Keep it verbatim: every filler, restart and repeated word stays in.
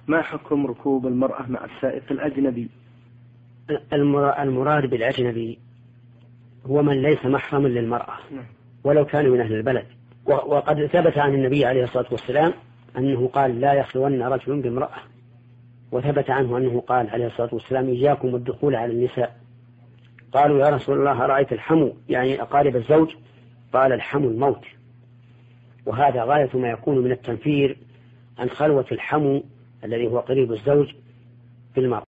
ما حكم ركوب المرأة مع السائق الأجنبي؟ المراد بالأجنبي هو من ليس محرما للمرأة ولو كان من أهل البلد. وقد ثبت عن النبي عليه الصلاة والسلام أنه قال لا يخلون رجل بامرأة، وثبت عنه أنه قال عليه الصلاة والسلام إياكم والدخول على النساء. قالوا يا رسول الله رأيت الحمو يعني أقارب الزوج؟ قال الحمو الموت. وهذا غاية ما يكون من التنفير عن خلوة الحمو الذي هو قريب الزوج بالمرأة.